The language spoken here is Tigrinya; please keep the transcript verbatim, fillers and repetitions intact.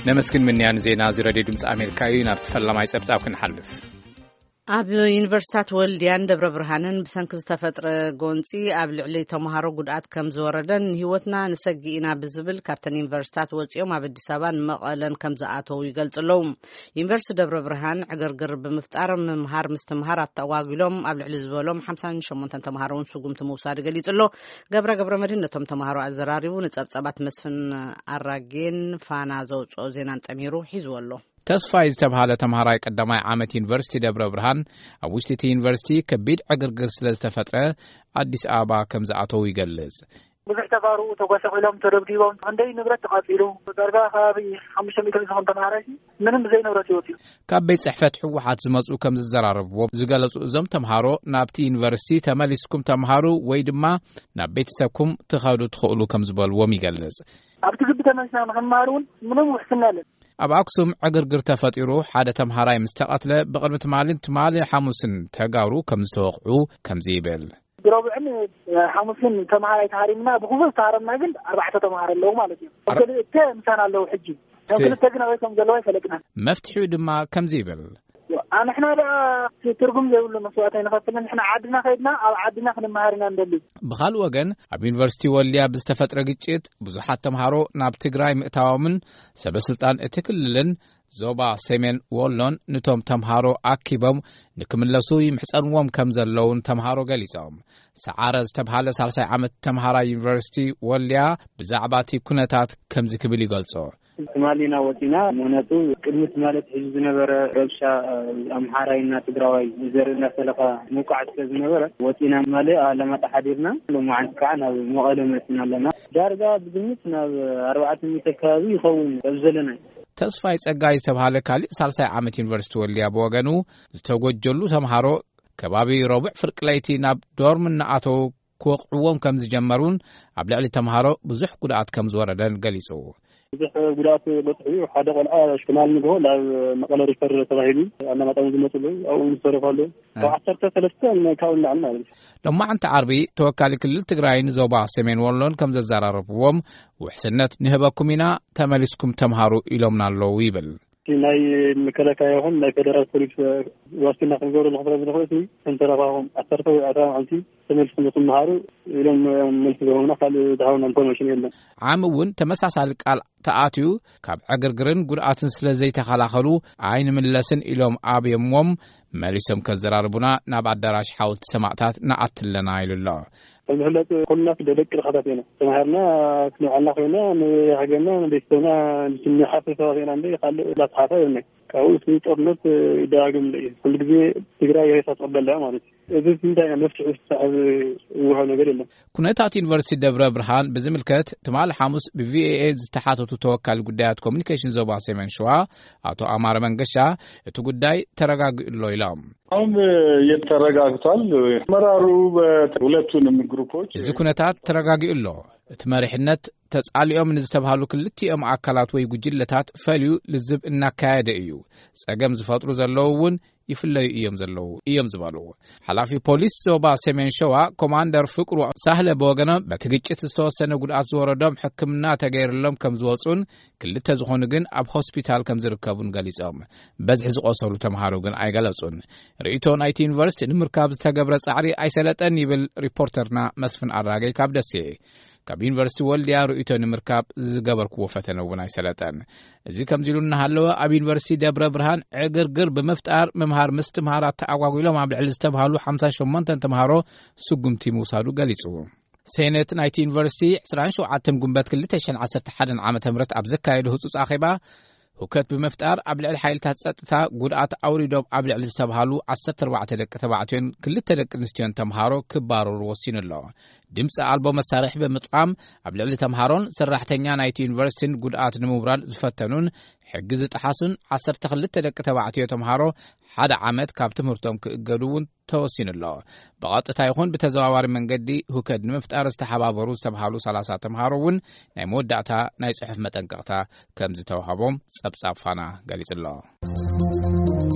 نمسكن من يعني زينا زي راديو دمس أمريكاي نرتفع لما يسبت أو كنحلف ኣብ ዩኒቨርሲታት ወልድያን ደብረ ብርሃንን ብሰንኪ ዝተፈጥረ ጎንፂ ኣብ ልዕሊ ተማሃሮ ጉድኣት ከም ዝወረደን ህይወትና ንሰጊኢና ብዝብል ካብተን ዩኒቨርሲታት ወፂኦም ኣብ አዲስ አበባን መቐለን ከም ዝኣተው ይገልጽለው። ዩኒቨርሲቲ ደብረ ብርሃን ዕግርግር ብምፍጣር መምሃር ምስትምሃር ኣተዋጊሎም ኣብ ልዕሊ ዝበሎም ሓምሳ ወሸሞንተ ተማሃሮን ስጉምቲ ምውሳድ ገሊጽሎ። ገብረ ገብረ መድህን ነቶም ተማሃሮ ኣዘራሪቡ ንጸብጸባት መስፍን ኣራጌን ፋና ዘውፅኦ ዜናን ጠሚሩ ሒዝወሎ። ተስፋይ ዝተባሃለ ተማሃራይ ቀዳማይ ዓመት ዩኒቨርሲቲ ደብረ ብርሃን ኣብ ውሽጢ ዩኒቨርሲቲ ከቢድ ዕግርግር ስለ ዝተፈጥረ አዲስ አበባ ከም ዝኣተው ይገልጽ። ብዙሕ ተጋሩ ተጓሰቂሎም ተደብዲቦም እንደይ ንብረት ተቃጺሉ ዳርጋ ከባቢ ሓሙሽተ ሚእቲ ዝሆን ተማሃራይ ምንም ዘይ ንብረት ይወት ካብ ቤት ጽሕፈት ሕወሓት ዝመጹ ከም ዝዘራረብዎ ዝገለጹ እዞም ተማሃሮ ናብቲ ዩኒቨርሲቲ ተመሊስኩም ተማሃሩ ወይ ድማ ናብ ቤተሰብኩም ትኸዱ ትኽእሉ ከም ዝበልዎም ይገልጽ። ኣብቲ ግቢ ተመሊስና ንኽንመሃር እውን ምንም ውሕስና የለን። ኣብ አክሱም ዕግርግር ተፈጢሩ ሓደ ተማሃራይ ምስተቀትለ ብቅድሚ ትማልን ትማል ሓሙስን ተጋሩ ከም ዝተወቅዑ ከም ዝይብል ብረብዕን ሓሙስን ተማሃራይ ታሪምና ብኹሉ ታረምና ግን ኣርባዕተ ተማሃር ኣለዉ ማለት እዩ። ክልተ ምሳና ኣለዉ ሕጂ ክልተ ግን ወይ ከም ዘለዋ ይፈለጥና መፍትሒኡ ድማ ከም ዝይብል ኣንሕና ዳ ትርጉም ዘይብሉ መስዋዕታይ ንኸፍልን ንሕና ዓድና ኸይድና ኣብ ዓድና ክንመሃርና እንደሊ። ብኻልእ ወገን ኣብ ዩኒቨርሲቲ ወልድያ ብዝተፈጥረ ግጭት ብዙሓት ተምሃሮ ናብ ትግራይ ምእታዎምን ሰበስልጣን እቲ ክልልን ዞባ ሰሜን ወሎን ነቶም ተምሃሮ ኣኪቦም ንክምለሱ ይምሕፀንዎም ከም ዘለውን ተምሃሮ ገሊጾም። ሰዓረ ዝተባሃለ ሳልሳይ ዓመት ተምሃራይ ዩኒቨርሲቲ ወልድያ ብዛዕባ እቲ ኩነታት ከምዚ ክብል ይገልጾ። ትማሊና ወጢና ምክንያቱ ቅድሚት ማለት ሕዚ ዝነበረ ረብሻ ኣምሓራይና ትግራዋይ ዘርእና ሰለኻ ሙቃዓት ስለዝነበረ ወጢና ማለት ለማጣ ሓዲርና ሎማዓንቲ ከዓ ናብ መቐለ መፅና ኣለና። ዳርጋ ብግምት ናብ ኣርባዕተ ሚእቲ ከባቢ ይኸውን ዘለና። ተስፋይ ጸጋይ ዝተባሃለ ካልእ ሳልሳይ ዓመት ዩኒቨርሲቲ ወልድያ ብወገኑ ዝተጎጀሉ ተምሃሮ ከባቢ ረቡዕ ፍርቂ ለይቲ ናብ ዶርም እናኣተው ክወቅዕዎም ከም ዝጀመሩን ኣብ ልዕሊ ተምሃሮ ብዙሕ ጉድኣት ከም ዝወረደን ገሊጹ። ብዙሕ ጉድኣት በፅሑ ሓደ ቆልዓ ሽማል ንግሆ ናብ መቐለ ሪፈር ተባሂሉ ኣናማጣም ዝመፅሉ ኣብኡ ዝተረፋሉ ካብ ዓሰርተ ሰለስተ ካብኡ ንላዕሊ ማለት እዩ። ሎማዓንቲ ዓርቢ ተወካሊ ክልል ትግራይን ዞባ ሰሜን ወሎን ከም ዘዘራረብዎም ውሕስነት ንህበኩም ኢና ተመሊስኩም ተምሃሩ ኢሎምና ኣለዉ ይብል። ናይ መከላከያ ይኹን ናይ ፌደራል ፖሊስ ዋስትና ክንገብሩ ንኽፍረድ ንኽእልቲ እንተረኻኹም ዓሰርተ ወይ ኣርባዓ መዓልቲ ተመሊስኩም ትመሃሩ ኢሎም መልሲ ዝህቡና ካልእ ዝሃቡና ኢንፎርሜሽን የለን። ዓም እውን ተመሳሳሊ ቃል ተኣትዩ ካብ ዕግርግርን ጉድኣትን ስለ ዘይተኸላኸሉ ኣይንምለስን ኢሎም ኣብየሞም መሊሶም ከዘራርቡና ናብ ኣዳራሽ ሓወልቲ ሰማዕታት ንኣትለና ኢሉሎ። فالمحلات كلنا في دلك الخطابين تمهرنا كنا على خينا نحجنا نبيتنا نحافظ علينا عندي قال لا تحافظنا كأول في طرنت داعم كل جزء تجري هي تطبل لا مالك إذا أنت نفس السعر وهذا غيرنا كنا تأتي يونيفرسيتي دبر برهان بزملكات تمال حامس بفي اي تحت توكل قدات كوميونيكيشن زوبا سيمن شوا أتو أمار منقشة تقداي ترجع الليلام አሁን የተረጋግቷል መራሩ በሁለቱንም ግሩፖች ዝኩነታት ተረጋግኡሎ እትመሪሕነት ተጻልዮም ንዝተባሃሉ ክልቲኦም አካላት ወይ ጉጅለታት ፈልዩ ልዝብ እናካያደ እዩ ጸገም ዝፈጥሩ ዘለውን ይፍለዩ እዮም ዘለው እዮም ዝባሉ ሐላፊ ፖሊስ ዞባ ሰሜን ሸዋ ኮማንደር ፍቅሩ ሳህለ በወገነ በትግጭት ዝተወሰነ ጉድኣት ዝወረዶም ሕክምና ተገይርሎም ከም ዝወጹን ክልተ ዝኾኑ ግን ኣብ ሆስፒታል ከም ዝርከቡን ገሊጾም በዝሕ ዝቆሰሉ ተምሃሮ ግን ኣይገለጹን ርእይቶ ናይቲ ዩኒቨርሲቲ ንምርካብ ዝተገብረ ጻዕሪ ኣይሰለጠን ይብል ሪፖርተርና መስፍን ኣራገይ ካብ ደሴ ካብ ዩኒቨርሲቲ ወልድያ ርእይቶ ንምርካብ ዝገበርክዎ ፈተነ እውን ኣይሰለጠን እዚ ከምዚሉና ሃለወ ኣብ ዩኒቨርሲቲ ደብረ ብርሃን ዕግርግር ብምፍጣር መምሃር ምስትምሃራት ተኣጓጉሎም ኣብ ልዕሊ ዝተባሃሉ ሓምሳ ወሸሞንተ ተምሃሮ ስጉምቲ ምውሳዱ ገሊጹ ሴኔት ናይቲ ዩኒቨርሲቲ عشرين وسبعة ጉንበት ክልተ ሺህ ዓሰርተ ሓደ ዓመተ ምህረት ኣብ ዘካየደ ህጹጽ ኣኼባ ሁከት ብምፍጣር ኣብ ልዕሊ ሓይልታት ጸጥታ ጉድኣት ኣውሪዶም ኣብ ልዕሊ ዝተባሃሉ ዓሰርተ ኣርባዕተ ደቂ ተባዕትዮን ክልተ ደቂ ኣንስትዮን ተምሃሮ ክባረሩ ወሲኑሎ ድምፂ ኣልቦ መሳርሒ ብምጥቃም ኣብ ልዕሊ ተምሃሮን ሰራሕተኛ ናይቲ ዩኒቨርሲቲን ጉድኣት ንምውራድ ዝፈተኑን ሕጊ ዝጥሓሱን ዓሰርተ ክልተ ደቂ ተባዕትዮ ተምሃሮ ሓደ ዓመት ካብ ትምህርቶም ክእገዱውን ተወሲኑሎ ብቐጥታ ይኹን ብተዘዋዋሪ መንገዲ ሁከት ንምፍጣር ዝተሓባበሩ ዝተባሃሉ ሰላሳ ተምሃሮውን ናይ መወዳእታ ናይ ጽሑፍ መጠንቀቕታ ከም ዝተዋህቦም ጸብጻብ ፋና ገሊጹሎ።